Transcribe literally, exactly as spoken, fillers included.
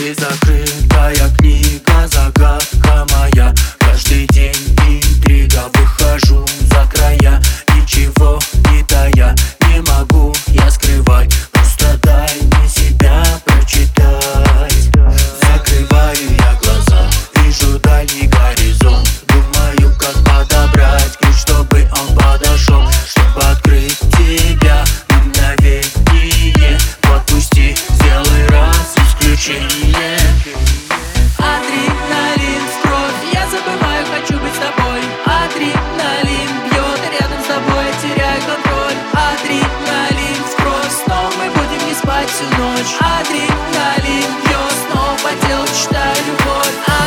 Ты закрытая книга, загадка моя. Каждый день интрига, выхожу за края. Ничего не тая, не могу я скрывать. Просто дай мне себя прочитать. Закрываю я глаза, вижу дальний горизонт. Думаю, как подобрать ключ, чтобы он подошел, чтобы открыть тебя на мгновение. Подпусти, сделай раз исключение. Адреналин в кровь, я забываю, хочу быть с тобой. Адреналин бьет, рядом с тобой я теряю контроль. Адреналин в кровь, снова мы будем не спать всю ночь. Адреналин бьет, снова по телу читаю любовь.